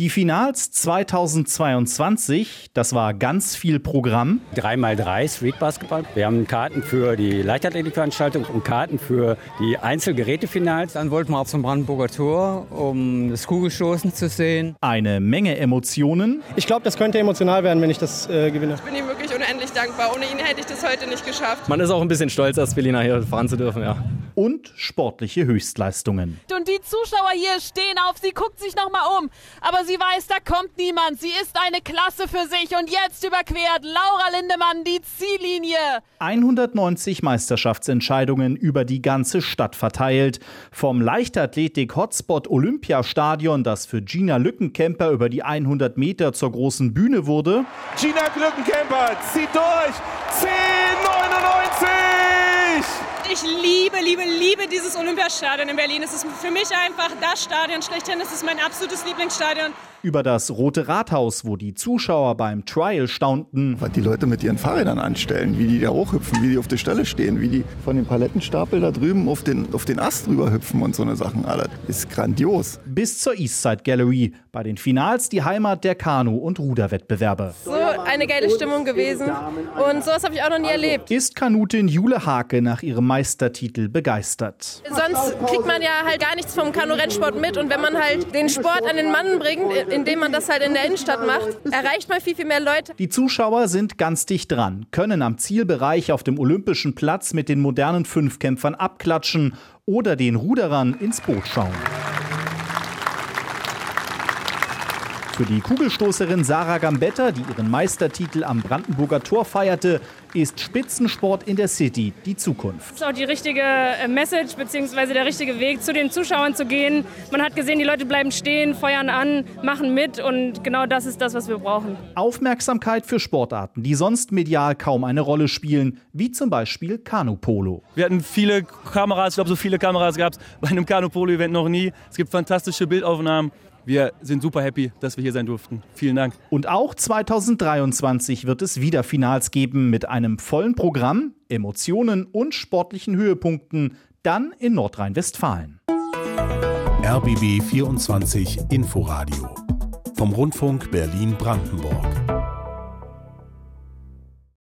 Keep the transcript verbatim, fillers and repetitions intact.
Die Finals zweitausendzweiundzwanzig, das war ganz viel Programm. drei mal drei Street Basketball. Wir haben Karten für die Leichtathletikveranstaltung und Karten für die Einzelgerätefinals. Dann wollten wir auch zum Brandenburger Tor, um das Kugelstoßen zu sehen. Eine Menge Emotionen. Ich glaube, das könnte emotional werden, wenn ich das äh, gewinne. Ich bin ihm wirklich unendlich dankbar. Ohne ihn hätte ich das heute nicht geschafft. Man ist auch ein bisschen stolz, als Berliner hier fahren zu dürfen, ja. Und sportliche Höchstleistungen. Und die Zuschauer hier stehen auf, sie guckt sich nochmal um. Aber sie weiß, da kommt niemand. Sie ist eine Klasse für sich. Und jetzt überquert Laura Lindemann die Ziellinie. hundertneunzig Meisterschaftsentscheidungen über die ganze Stadt verteilt. Vom Leichtathletik-Hotspot Olympiastadion, das für Gina Lückenkämper über die hundert Meter zur großen Bühne wurde. Gina Lückenkämper zieht durch. zehn neunundneunzig! Ich liebe, liebe, liebe dieses Olympiastadion in Berlin. Es ist für mich einfach das Stadion schlechthin. Es ist mein absolutes Lieblingsstadion. Über das Rote Rathaus, wo die Zuschauer beim Trial staunten. Was die Leute mit ihren Fahrrädern anstellen, wie die da hochhüpfen, wie die auf der Stelle stehen, wie die von dem Palettenstapel da drüben auf den, auf den Ast drüber hüpfen und so eine Sachen. Alles ist grandios. Bis zur Eastside Gallery. Bei den Finals die Heimat der Kanu- und Ruderwettbewerbe. So eine geile Stimmung gewesen. Und sowas habe ich auch noch nie erlebt. Ist Kanutin Jule Hake nach ihrem Meistertitel begeistert. Sonst kriegt man ja halt gar nichts vom Kanu-Rennsport mit. Und wenn man halt den Sport an den Mann bringt, indem man das halt in der Innenstadt macht, erreicht man viel, viel mehr Leute. Die Zuschauer sind ganz dicht dran, können am Zielbereich auf dem Olympischen Platz mit den modernen Fünfkämpfern abklatschen oder den Ruderern ins Boot schauen. Für die Kugelstoßerin Sarah Gambetta, die ihren Meistertitel am Brandenburger Tor feierte, ist Spitzensport in der City die Zukunft. Das ist auch die richtige Message bzw. der richtige Weg, zu den Zuschauern zu gehen. Man hat gesehen, die Leute bleiben stehen, feuern an, machen mit und genau das ist das, was wir brauchen. Aufmerksamkeit für Sportarten, die sonst medial kaum eine Rolle spielen, wie zum Beispiel Kanu-Polo. Wir hatten viele Kameras, ich glaube, so viele Kameras gab es bei einem Kanu-Polo-Event noch nie. Es gibt fantastische Bildaufnahmen. Wir sind super happy, dass wir hier sein durften. Vielen Dank. Und auch zweitausenddreiundzwanzig wird es wieder Finals geben mit einem vollen Programm, Emotionen und sportlichen Höhepunkten, dann in Nordrhein-Westfalen. R B B vierundzwanzig Inforadio vom Rundfunk Berlin-Brandenburg.